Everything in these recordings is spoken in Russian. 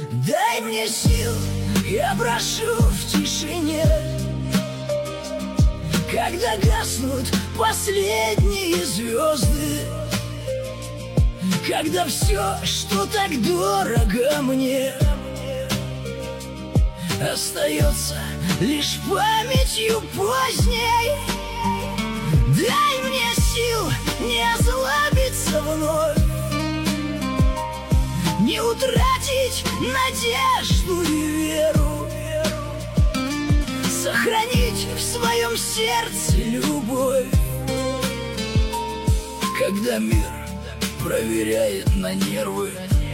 Дай мне сил, я прошу в тишине, когда гаснут последние звезды, когда все, что так дорого мне, остается лишь памятью поздней. Дай мне сил не озлобиться вновь, не утратить надежду и веру, сохранить в своем сердце любовь, когда мир проверяет на нервы.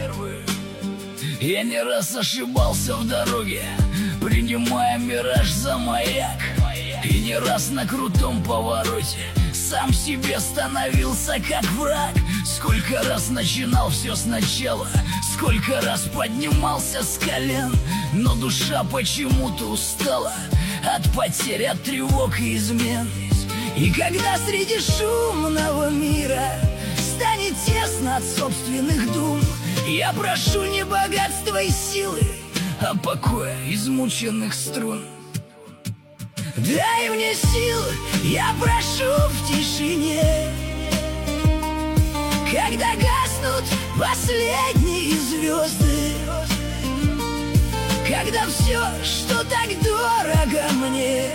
Я не раз ошибался в дороге, принимая мираж за маяк, и не раз на крутом повороте сам себе становился как враг. Сколько раз начинал все сначала, сколько раз поднимался с колен, но душа почему-то устала от потерь, от тревог и измен. И когда среди шумного мира станет тесно от собственных дум, я прошу не богатства и силы, а покоя измученных струн. Дай мне сил, я прошу в тишине, когда гаснут последние звезды, когда все, что так дорого мне,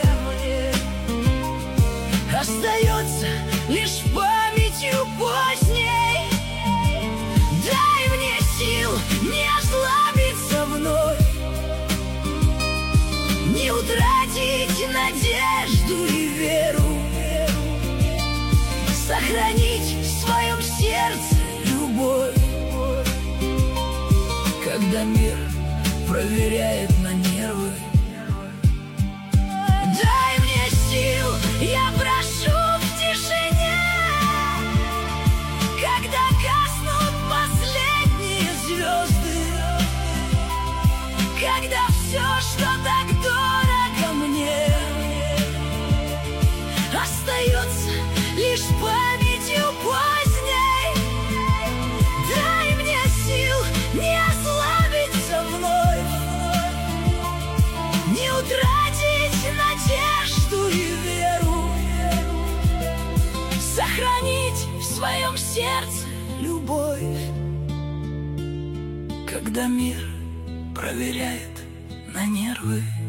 остается лишь памятью поздней. Дай мне сил не ослабиться вновь, не утратить надежду и веру, сохранить в своем сердце любовь, когда мир проверяет на нервы. Дай мне сил, я прошу в тишине, когда гаснут последние звезды, когда все, что так дорого мне, остается лишь памятью поздней. Дай мне сил не ослабиться вновь, не утратить надежду и веру, сохранить в своем сердце любовь, когда мир проверяет на нервы.